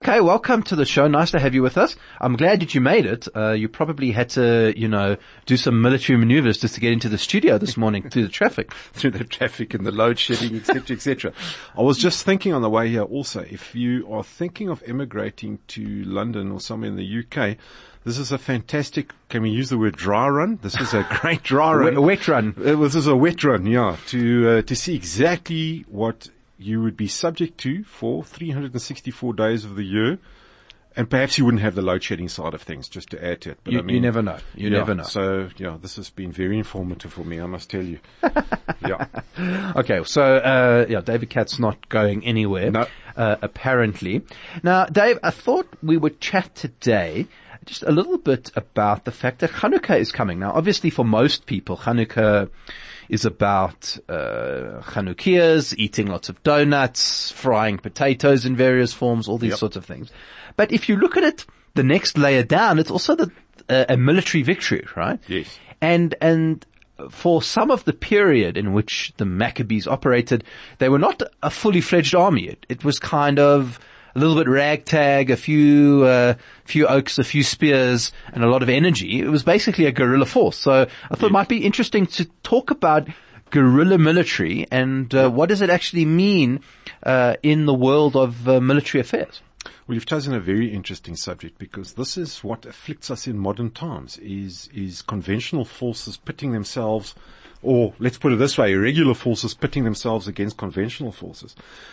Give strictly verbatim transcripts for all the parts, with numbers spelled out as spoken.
Okay, welcome to the show. Nice to have you with us. I'm glad that you made it. Uh, you probably had to, you know, do some military maneuvers just to get into the studio this morning through the traffic. Through the traffic and the load shedding, et cetera, et cetera. I was just thinking on the way here also, if you are thinking of emigrating to London or somewhere in the U K, this is a fantastic, can we use the word dry run? This is a great dry run. A wet run. Uh, this is a wet run, yeah, to, uh, to see exactly what you would be subject to for three hundred sixty-four days of the year. And perhaps you wouldn't have the load shedding side of things, just to add to it. But You, I mean, you never know. You yeah, never know. So, yeah, this has been very informative for me, I must tell you. Yeah. Okay, so, uh, yeah, David Katz's not going anywhere. No. Uh, apparently. Now, Dave, I thought we would chat today just a little bit about the fact that Hanukkah is coming. Now, obviously for most people, Hanukkah is about, uh, Chanukias, eating lots of donuts, frying potatoes in various forms, all these Yep. sorts of things. But if you look at it, the next layer down, it's also the, uh, a military victory, right? Yes. And, and for some of the period in which the Maccabees operated, they were not a fully fledged army. It, it was kind of a little bit ragtag, a few, uh, few oaks, a few spears, and a lot of energy. It was basically a guerrilla force. So I thought it might be interesting to talk about guerrilla military and, uh, what does it actually mean, uh, in the world of uh, military affairs? Well, you've chosen a very interesting subject because this is what afflicts us in modern times is, is conventional forces pitting themselves, or let's put it this way, irregular forces pitting themselves against conventional forces.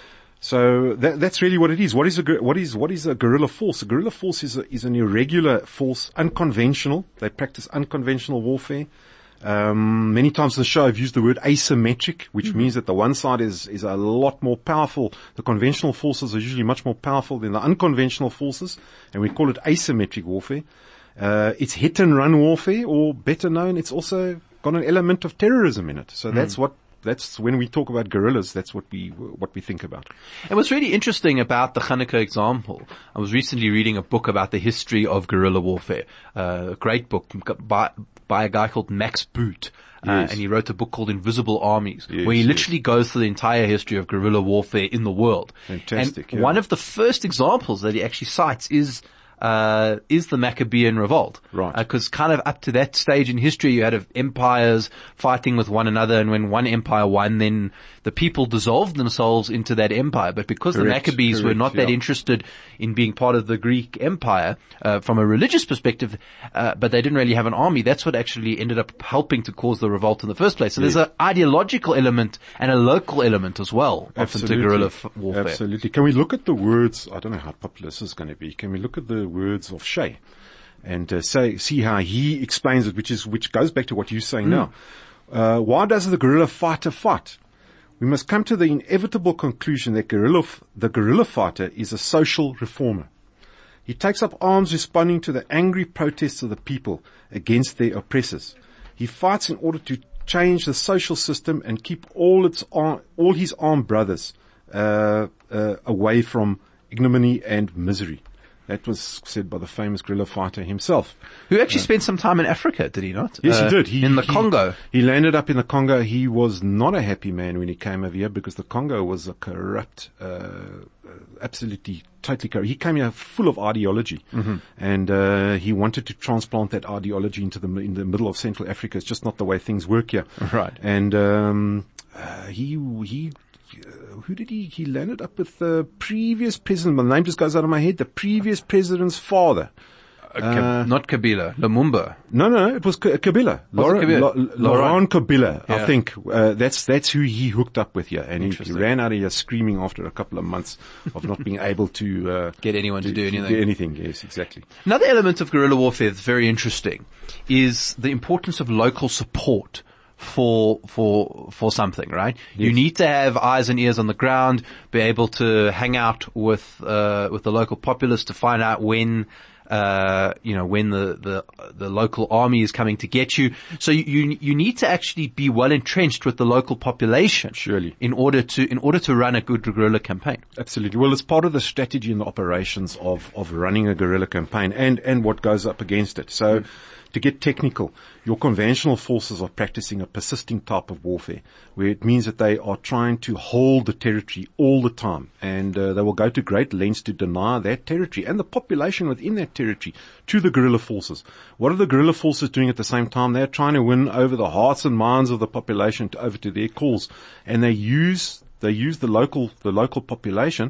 So that, that's really what it is. What is a, what is, what is a guerrilla force? A guerrilla force is a, is an irregular force, unconventional. They practice unconventional warfare. Um, many times in the show I've used the word asymmetric, which mm-hmm. means that the one side is, is a lot more powerful. The conventional forces are usually much more powerful than the unconventional forces, and we call it asymmetric warfare. Uh, it's hit and run warfare, or better known, it's also got an element of terrorism in it. So mm. that's what That's when we talk about guerrillas, that's what we, what we think about. And what's really interesting about the Hanukkah example, I was recently reading a book about the history of guerrilla warfare, uh, a great book by, by a guy called Max Boot. Uh, Yes. and he wrote a book called Invisible Armies, Yes, where he yes. literally goes through the entire history of guerrilla warfare in the world. Fantastic. And yeah. one of the first examples that he actually cites is Uh, is the Maccabean revolt. Right. Because uh, kind of up to that stage in history, you had of empires fighting with one another, and when one empire won, then the people dissolved themselves into that empire. But because Correct, the Maccabees correct, were not that yeah. interested in being part of the Greek Empire, uh, from a religious perspective, uh, but they didn't really have an army, that's what actually ended up helping to cause the revolt in the first place. So Yes. there's an ideological element and a local element as well, often to Absolutely. guerrilla f- warfare. Absolutely. Can we look at the words, I don't know how popular this is going to be, can we look at the words of Shea and uh, say, see how he explains it, which is, which goes back to what you're saying Mm. now. Uh, why does the guerrilla fighter fight? We must come to the inevitable conclusion that guerrilla, f- the guerrilla fighter is a social reformer. He takes up arms responding to the angry protests of the people against their oppressors. He fights in order to change the social system and keep all its ar- all his armed brothers uh, uh, away from ignominy and misery. That was said by the famous guerrilla fighter himself. Who actually spent some time in Africa, did he not? Yes, Uh, he did. He, in the he- Congo. He landed up in the Congo. He was not a happy man when he came over here because the Congo was a corrupt, uh, uh, absolutely, totally corrupt. He came here full of ideology, mm-hmm. and uh, he wanted to transplant that ideology into the in the middle of Central Africa. It's just not the way things work here. Right. And um, uh, he he. Uh, who did he, he landed up with the previous president, my name just goes out of my head, the previous president's father. Uh, Ka- not Kabila, Lumumba. No, no, no, it was K- Kabila. Was it Laurent, Kabila? La- Laurent. Laurent Kabila, Yeah. I think. Uh, that's, that's who he hooked up with here. And he, he Interesting. ran out of here screaming after a couple of months of not being able to, uh, Get anyone to do anything. do anything. Yes, exactly. Another element of guerrilla warfare that's very interesting is the importance of local support for, for, for something, right? You Yes. need to have eyes and ears on the ground, be able to hang out with, uh, with the local populace to find out when, uh, you know, when the, the, the local army is coming to get you. So you, you, you need to actually be well entrenched with the local population. Surely. In order to, in order to run a good guerrilla campaign. Absolutely. Well, it's part of the strategy and the operations of, of running a guerrilla campaign and, and what goes up against it. So, to get technical, your conventional forces are practicing a persisting type of warfare, where it means that they are trying to hold the territory all the time, and uh, they will go to great lengths to deny that territory and the population within that territory to the guerrilla forces. What are the guerrilla forces doing at the same time? They're trying to win over the hearts and minds of the population to, over to their cause, and they use they use the local the local population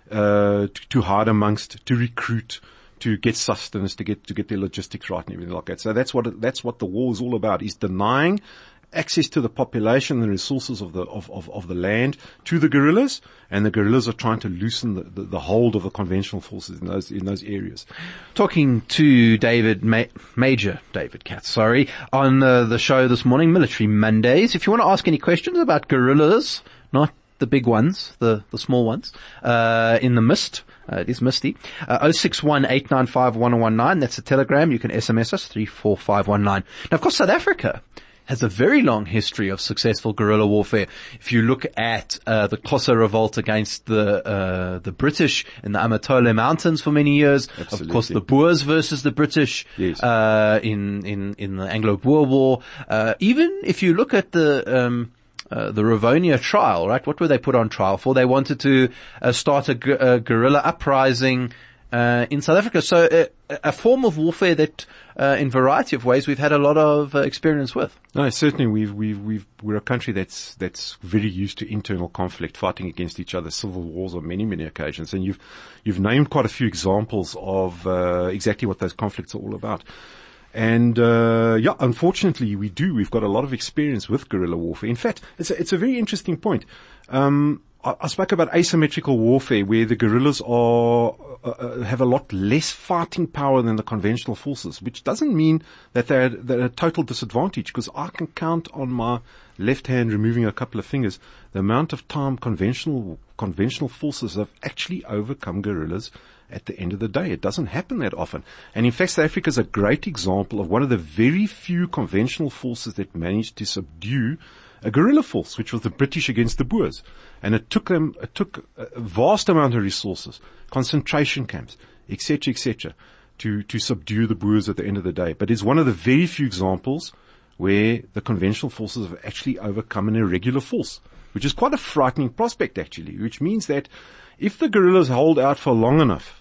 uh, to, to hide amongst, to recruit, to get sustenance, to get to get their logistics right and everything like that. So that's what that's what the war is all about: is denying access to the population and the resources of the of, of, of the land to the guerrillas, and the guerrillas are trying to loosen the, the, the hold of the conventional forces in those in those areas. Talking to David Ma- Major David Katz, sorry, on uh, the show this morning, Military Mondays. If you want to ask any questions about guerrillas, not the big ones, the the small ones, uh, in the mist. Uh, it is misty. Uh, oh six one, eight nine five, one oh one nine. That's a telegram. You can S M S us, three four five one nine. Now, of course, South Africa has a very long history of successful guerrilla warfare. If you look at uh, the Xhosa revolt against the uh, the British in the Amatole Mountains for many years, Absolutely. Of course, the Boers versus the British Yes. uh, in in in the Anglo-Boer War. Uh, even if you look at the um, Uh, the Rivonia trial, right? What were they put on trial for? They wanted to uh, start a, gu- a guerrilla uprising uh, in South Africa. So uh, a form of warfare that, uh, in a variety of ways, we've had a lot of uh, experience with. No, certainly we've, we've, we've, we're a country that's, that's very used to internal conflict, fighting against each other, civil wars on many, many occasions. And you've, you've named quite a few examples of, uh, exactly what those conflicts are all about. And, uh, yeah, unfortunately we do. We've got a lot of experience with guerrilla warfare. In fact, it's a, it's a very interesting point. Um, I, I spoke about asymmetrical warfare, where the guerrillas are, uh, have a lot less fighting power than the conventional forces, which doesn't mean that they're, they're at a total disadvantage, because I can count on my left hand, removing a couple of fingers, the amount of time conventional, conventional forces have actually overcome guerrillas at the end of the day. It doesn't happen that often. And in fact, South Africa is a great example of one of the very few conventional forces that managed to subdue a guerrilla force, which was the British against the Boers. And it took them, it took a vast amount of resources, concentration camps, et cetera, et cetera, to, to subdue the Boers at the end of the day. But it's one of the very few examples where the conventional forces have actually overcome an irregular force, which is quite a frightening prospect, actually, which means that if the guerrillas hold out for long enough,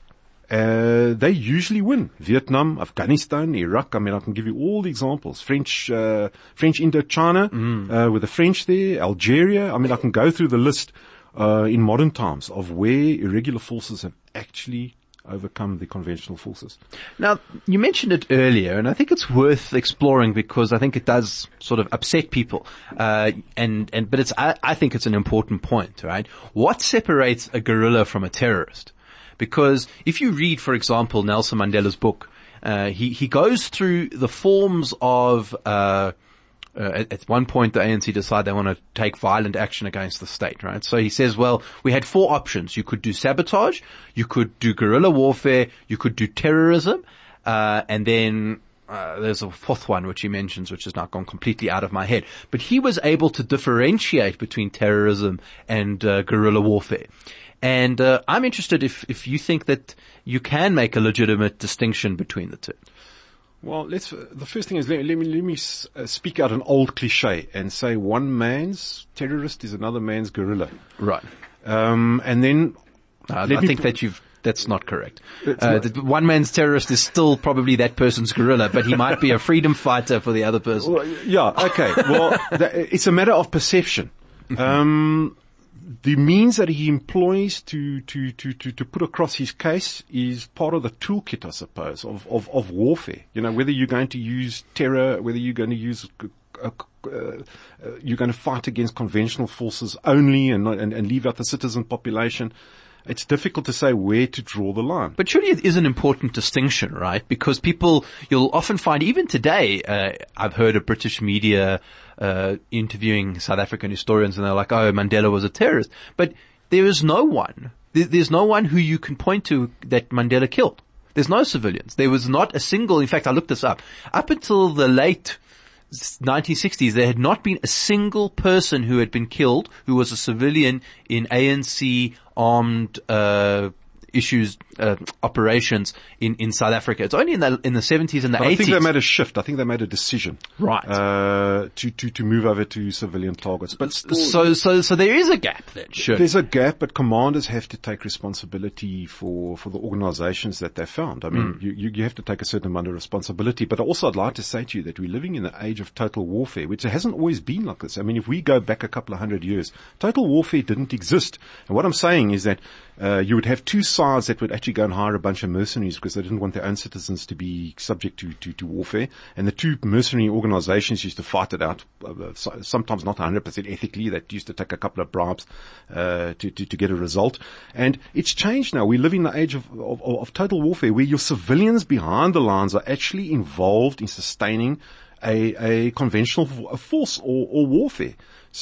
Uh, they usually win. Vietnam, Afghanistan, Iraq. I mean, I can give you all the examples. French, uh, French Indochina, mm. uh, with the French there, Algeria. I mean, I can go through the list, uh, in modern times of where irregular forces have actually overcome the conventional forces. Now, you mentioned it earlier, and I think it's worth exploring, because I think it does sort of upset people. Uh, and, and, but it's, I, I think it's an important point, right? What separates a guerrilla from a terrorist? Because if you read, for example, Nelson Mandela's book, uh, he, he goes through the forms of, uh, uh, at, at one point the A N C decide they want to take violent action against the state, right? So he says, well, we had four options. You could do sabotage, you could do guerrilla warfare, you could do terrorism, uh, and then Uh, there's a fourth one which he mentions, which has now gone completely out of my head. But he was able to differentiate between terrorism and uh, guerrilla warfare. And uh, I'm interested if, if you think that you can make a legitimate distinction between the two. Well, let's. Uh, the first thing is let, let me let me uh, speak out an old cliche and say one man's terrorist is another man's guerrilla. Right. Um, and then uh, let I me think put, that you've. That's not correct. Uh, not. The one man's terrorist is still probably that person's guerrilla, but he might be a freedom fighter for the other person. Well, yeah. Okay. Well, that, it's a matter of perception. Um, the means that he employs to, to, to, to, to put across his case is part of the toolkit, I suppose, of, of, of warfare. You know, whether you're going to use terror, whether you're going to use, uh, uh, you're going to fight against conventional forces only and, and, and leave out the citizen population. It's difficult to say where to draw the line. But surely it is an important distinction, right? Because people, you'll often find, even today, uh, I've heard of British media uh interviewing South African historians, and they're like, oh, Mandela was a terrorist. But there is no one, there's no one who you can point to that Mandela killed. There's no civilians. There was not a single, in fact, I looked this up. Up until the late nineteen sixties, there had not been a single person who had been killed who was a civilian in A N C armed uh issues, uh, operations in, in South Africa. It's only in the, in the seventies and the But eighties. I think they made a shift. I think they made a decision. Right. Uh, to, to, to move over to civilian targets. But still, So, so, so there is a gap then. Sure. there's a gap, but commanders have to take responsibility for, for the organizations that they found. I mean, mm. you, you, you have to take a certain amount of responsibility. But also I'd like to say to you that we're living in the age of total warfare, which hasn't always been like this. I mean, if we go back a couple of hundred years, total warfare didn't exist. And what I'm saying is that Uh, you would have two sides that would actually go and hire a bunch of mercenaries because they didn't want their own citizens to be subject to, to, to warfare. And the two mercenary organizations used to fight it out, uh, sometimes not one hundred percent ethically. They used to take a couple of bribes, uh, to, to, to get a result. And it's changed now. We live in the age of, of, of total warfare where your civilians behind the lines are actually involved in sustaining a, a conventional force or, or warfare.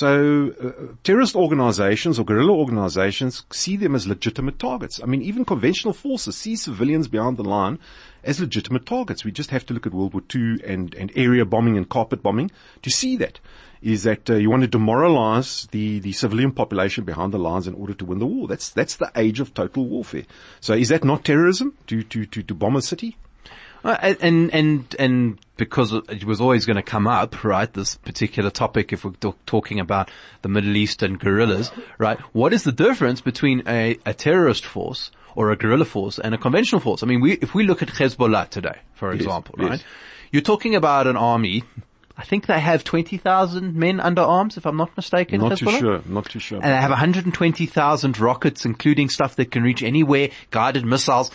So uh, terrorist organizations or guerrilla organizations see them as legitimate targets. I mean, even conventional forces see civilians behind the line as legitimate targets. We just have to look at World War Two and, and area bombing and carpet bombing to see that. Is that uh, you want to demoralize the, the civilian population behind the lines in order to win the war. That's that's the age of total warfare. So is that not terrorism to, to, to, to bomb a city? Uh, and, and, and because it was always going to come up, right, this particular topic, if we're t- talking about the Middle Eastern guerrillas, right, what is the difference between a, a terrorist force or a guerrilla force and a conventional force? I mean, we, if we look at Hezbollah today, for yes, example, yes. right, you're talking about an army. I think they have twenty thousand men under arms, if I'm not mistaken. Not Hezbollah. too sure, not too sure. And they have one hundred twenty thousand rockets, including stuff that can reach anywhere, guided missiles.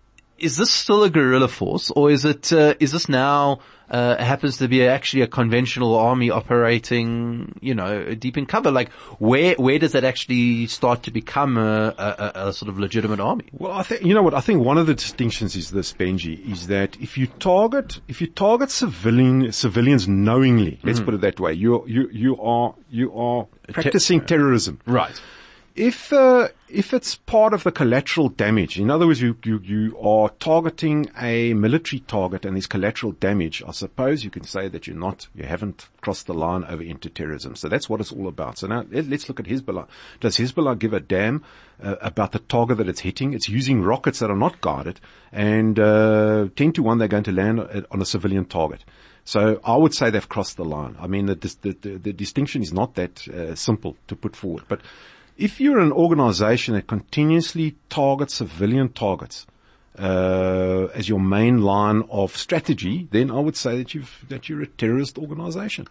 Is this still a guerrilla force, or is it, uh, is this now, uh, happens to be actually a conventional army operating, you know, deep in cover? Like, where, where does that actually start to become a, a, a sort of legitimate army? Well, I think, you know what, I think one of the distinctions is this, Benji, is that if you target, if you target civilian, civilians knowingly, let's mm. put it that way, you, you, you are, you are practicing Te- terrorism. Right. If, uh, if it's part of the collateral damage, in other words, you, you, you are targeting a military target and there's collateral damage, I suppose you can say that you're not, you haven't crossed the line over into terrorism. So that's what it's all about. So now let, let's look at Hezbollah. Does Hezbollah give a damn uh, about the target that it's hitting? It's using rockets that are not guided, and, uh, ten to one they're going to land on a civilian target. So I would say they've crossed the line. I mean, the, the, the, the distinction is not that uh, simple to put forward, but if you're an organization that continuously targets civilian targets uh, as your main line of strategy, then I would say that you've that you're a terrorist organization.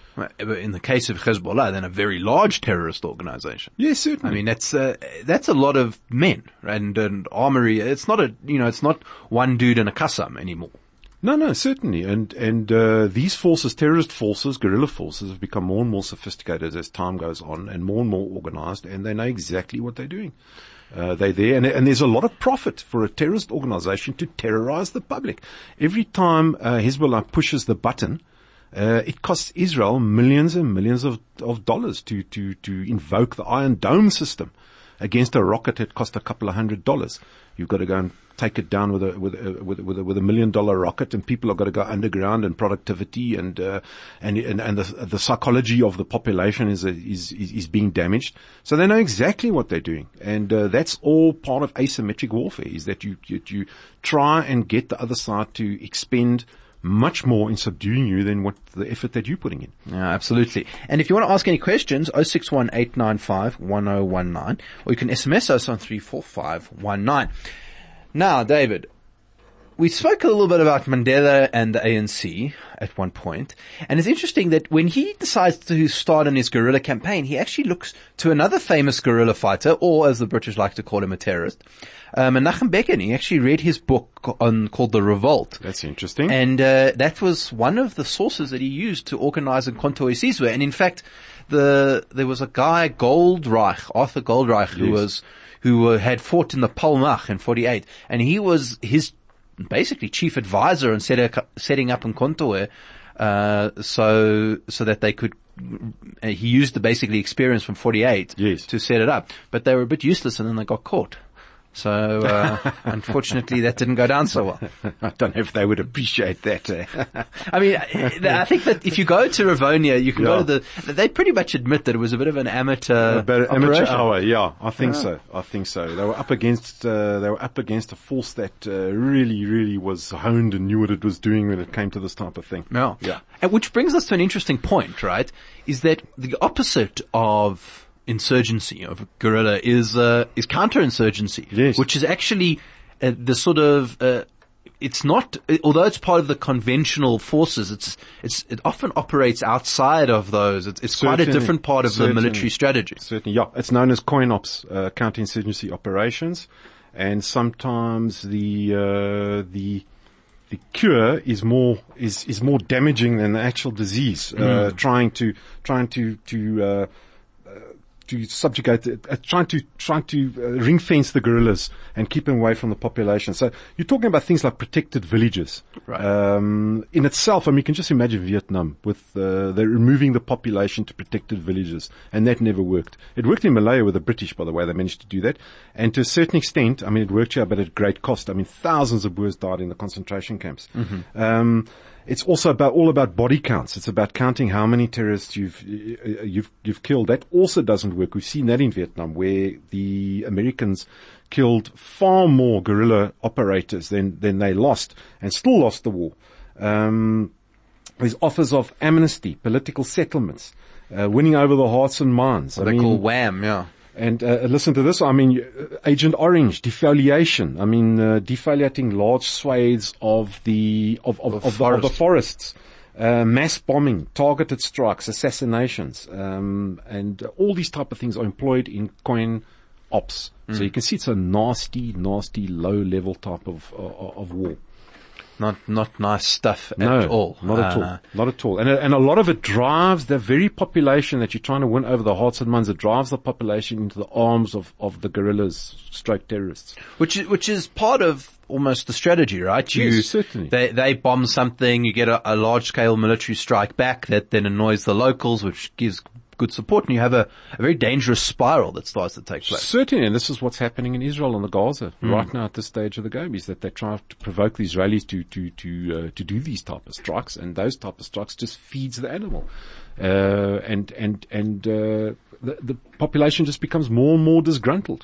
In the case of Hezbollah, then a very large terrorist organization. Yes, certainly. I mean, that's uh, that's a lot of men and, and armory. It's not a you know, it's not one dude and a Qassam anymore. No, no, certainly. And, and, uh, these forces, terrorist forces, guerrilla forces have become more and more sophisticated as time goes on and more and more organized, and they know exactly what they're doing. Uh, they're there, and, and there's a lot of profit for a terrorist organization to terrorize the public. Every time, uh, Hezbollah pushes the button, uh, it costs Israel millions and millions of, of dollars to, to, to invoke the Iron Dome system. Against a rocket that cost a couple of hundred dollars. You've got to go and take it down with a with a, with a, with a, with a million dollar rocket, and people have got to go underground, and productivity and uh, and and, and the, the psychology of the population is, is is is being damaged. So they know exactly what they're doing, and uh, that's all part of asymmetric warfare. Is that you, you you try and get the other side to expend much more in subduing you than what the effort that you're putting in. Yeah, absolutely. And if you want to ask any questions, zero six one eight nine five one zero one nine, or you can S M S us on three four five one nine. Now, David, we spoke a little bit about Mandela and the A N C at one point, and it's interesting that when he decides to start on his guerrilla campaign, he actually looks to another famous guerrilla fighter, or as the British like to call him, a terrorist, um, Menachem Begin. He actually read his book on called The Revolt. That's interesting. And uh, that was one of the sources that he used to organize Umkhonto we Sizwe. And in fact, the there was a guy, Goldreich, Arthur Goldreich, who yes. was who uh, had fought in the Palmach in forty-eight, and he was his basically chief advisor on set, setting up Umkhonto, uh, so so that they could. Uh, he used the basically experience from forty-eight yes. to set it up, but they were a bit useless, and then they got caught. So, uh, unfortunately that didn't go down so well. I don't know if they would appreciate that. eh? I mean, I think that if you go to Rivonia, you can Yeah. go to the, they pretty much admit that it was a bit of an amateur About amateur operation. hour, yeah, I think Yeah. so. I think so. They were up against, uh, they were up against a force that uh, really, really was honed and knew what it was doing when it came to this type of thing. Yeah. Yeah. And which brings us to an interesting point, right? Is that the opposite of insurgency, of guerrilla, is uh, is counterinsurgency, Yes. which is actually uh, the sort of uh, it's not, although it's part of the conventional forces, it's it's it often operates outside of those. It's, it's quite a Certainly. different part of the Certainly. military strategy. Certainly, yeah. It's known as coin ops, uh, counterinsurgency operations, and sometimes the uh, the the cure is more is is more damaging than the actual disease. Uh, trying to trying to to uh, to subjugate, the, uh, trying to trying to uh, ring fence the guerrillas and keep them away from the population. So you're talking about things like protected villages. Right. Um, in itself, I mean, you can just imagine Vietnam with uh, they're removing the population to protected villages, and that never worked. It worked in Malaya with the British, by the way. They managed to do that, and to a certain extent, I mean, it worked here, but at great cost. I mean, thousands of Boers died in the concentration camps. Mm-hmm. Um, It's also about all about body counts. It's about counting how many terrorists you've you've you've killed. That also doesn't work. We've seen that in Vietnam, where the Americans killed far more guerrilla operators than than they lost, and still lost the war. Um, there's offers of amnesty, political settlements, uh, winning over the hearts and minds. What I they mean, call wham, yeah. And uh, listen to this. I mean, uh, Agent Orange, defoliation. I mean, uh, defoliating large swathes of the of of, Of of, the, of the forest. forests. Uh, mass bombing, targeted strikes, assassinations, um, and uh, all these type of things are employed in coin ops. So you can see it's a nasty, nasty, low-level type of of, of war. Not not nice stuff No, at all. not at Uh, all. Not at all. And, and a lot of it drives the very population that you're trying to win over the hearts and minds. It drives the population into the arms of, of the guerrillas, stroke terrorists. Which is, which is part of almost the strategy, right? You, Yes, certainly. They, they bomb something, you get a, a large scale military strike back that then annoys the locals, which gives good support, and you have a, a very dangerous spiral that starts to take place. Certainly, and this is what's happening in Israel and the Gaza right now at this stage of the game, is that they try to provoke the Israelis to to to uh, to do these type of strikes, and those type of strikes just feeds the animal, uh, and and and uh, the, the population just becomes more and more disgruntled.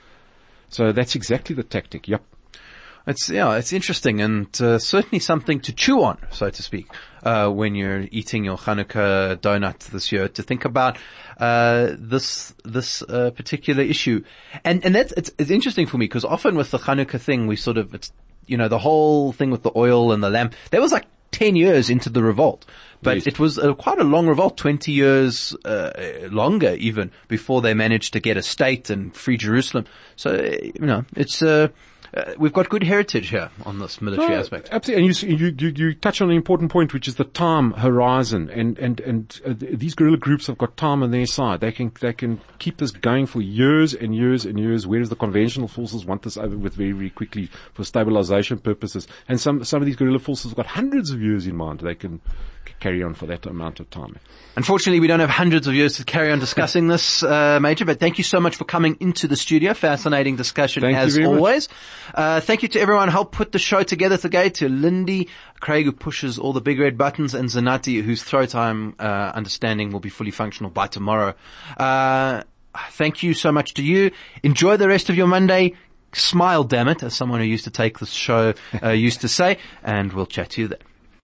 So that's exactly the tactic. Yep. It's, yeah, it's interesting and uh, certainly something to chew on, so to speak, uh, when you're eating your Hanukkah donut this year, to think about, uh, this, this, uh, particular issue. And, and that's, it's, it's interesting for me because often with the Hanukkah thing, we sort of, it's, you know, the whole thing with the oil and the lamp, that was like ten years into the revolt. But Yes. it was uh, quite a long revolt, twenty years, uh, longer even, before they managed to get a state and free Jerusalem. So, uh, you know, it's, uh, Uh, we've got good heritage here on this military No, aspect. Absolutely, and you, you you you touch on an important point, which is the time horizon, and and and uh, th- these guerrilla groups have got time on their side. They can they can keep this going for years and years and years. Whereas the conventional forces want this over with very very quickly for stabilization purposes, and some some of these guerrilla forces have got hundreds of years in mind. They can c- carry on for that amount of time. Unfortunately, we don't have hundreds of years to carry on discussing this, uh, Major, but thank you so much for coming into the studio. Fascinating discussion Thank you as very much. always. Uh, thank you to everyone who helped put the show together today, to Lindy, Craig who pushes all the big red buttons, and Zanati whose throat I'm uh, understanding will be fully functional by tomorrow. Uh, thank you so much to you. Enjoy the rest of your Monday. Smile, damn it, as someone who used to take this show uh, used to say, and we'll chat to you then.